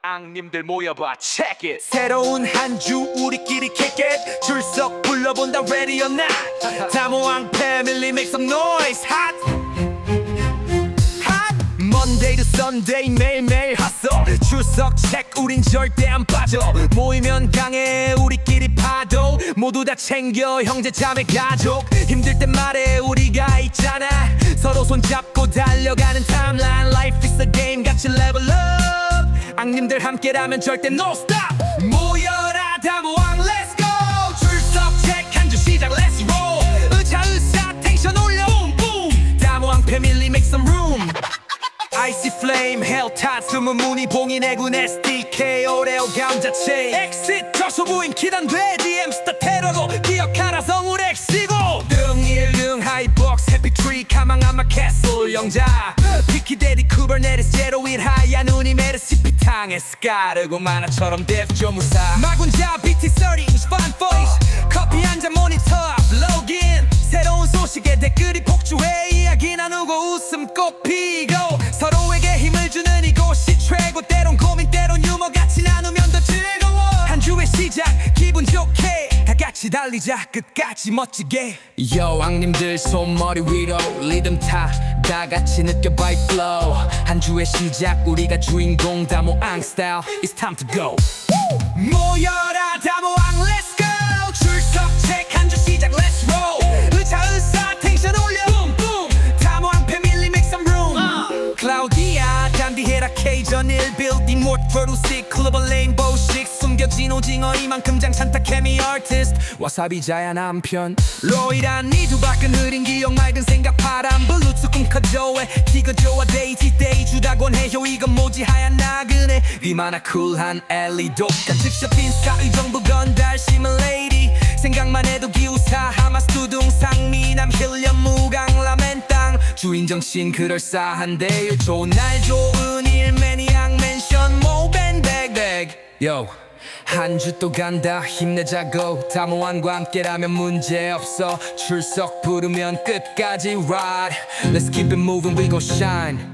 앙님들 모여봐 check it. 새로운 한 주 우리끼리 kick it 출석 불러본다 ready or not 다모왕 패밀리 make some noise hot hot Monday to Sunday 매일매일 hustle 출석 체크 우린 절대 안 빠져 모이면 강해 우리끼리 파도 모두 다 챙겨 형제 자매 가족 힘들 땐 말해 우리가 있잖아 서로 손잡고 달려가는 timeline Life is a game 같이 level up 앙님들 함께라면 절대 no stop 모여라 다모왕 let's go 출석 체크 한 주 시작 let's roll 의차의사 텐션 올려 boom boom 다모왕 패밀리 make some room Icy flame, helltat, 숨은 무늬 봉인 애군 SDK 오레오 감자채 Exit 저소부인 기단돼 DM 스타 테러고 기억하라 성울 엑시고 등일등 하이복스 해피트리 가망아마 캐슬 영자 피키데디 쿠버네티스 제로일 하얀 눈이 메르시피 탕에 스카르고 만화처럼 데프 조무사 마군자 BT30 fun voice 커피 한잔 모니터 로그인 새로운 소식에 댓글이 폭주해 이야기 나누고 웃음 꽃피고 서로에게 힘을 주는 이곳이 최고 때론 고민 때론 유머 같이 나누면 더 즐거워 한 주의 시작 기분 좋게 다 같이 달리자 끝까지 멋지게 여왕님들 손머리 위로 리듬 타 다 같이 느껴봐 이 flow 한 주의 시작 우리가 주인공 다모앙 스타일 It's time to go 모여라 다모앙 let's go 출석 체크 한 주 시작 let's roll 의차의사 텐션 올려 boom boom 다모앙 패밀리 make some room 클라우디아 단디해라 K전 1빌딩 모트로시 클로버 레인보우 식 숨겨진 오징어 이만큼 장찬타 케미 아티스트 와사비 자야 남편 로이란 니두 밖은 흐린 기억 맑은 생각 파란 블루투스 꿈 커져해 티가 좋아 데이지 데이 주다곤 해요 이건 뭐지 하얀 나그네 위마나 쿨한 엘리도 간측샷 빈스타 의정부 건달 시뮬레이디 생각만 해도 기우사 하마스 두둥상 미남 힐련 무강 라멘 땅 주인 정신 그럴싸한데 좋은 날 좋은 일 매니악 맨션 모벤백백 Yo 한 주 또 간다 힘내자고 다모왕과 함께라면 문제없어 출석 부르면 끝까지 ride Let's keep it moving we gon' shine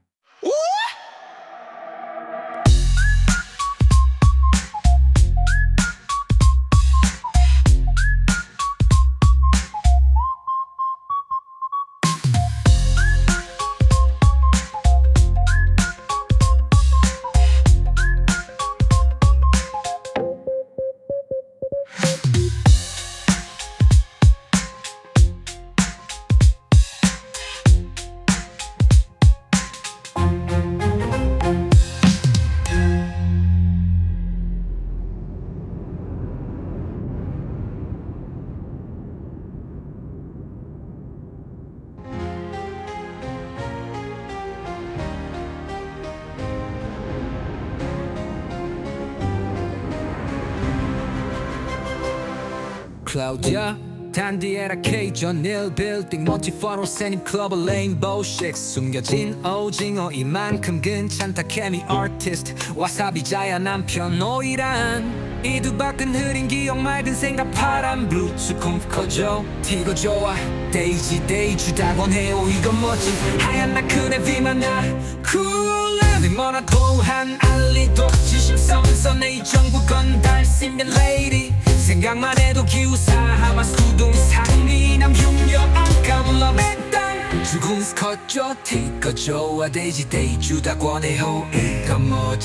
클라우디아 단디에라 K전 1빌딩 멋진 퍼노세님 클로버 레인보우 식 숨겨진 오징어 이만큼 괜찮다 케미 아티스트 와사비 자야 남편 오이란 이 두 밖은 흐린 기억 맑은 생각 파란 블루투스 컴 커져 티고 좋아 데이지 데이 주다곤 해요 이건 뭐지 하얀 나그네 비만나 쿨한 리모나도 한 알리도 지식선선의 이 정부 건달 시뮬레이디 생각만 해도 기우사 하마스 두둥상 미남 흉녀 안감 러멘 땅 죽은 스컷죠 티거 좋아 데이지 데이 주다 권해요 이건 뭐지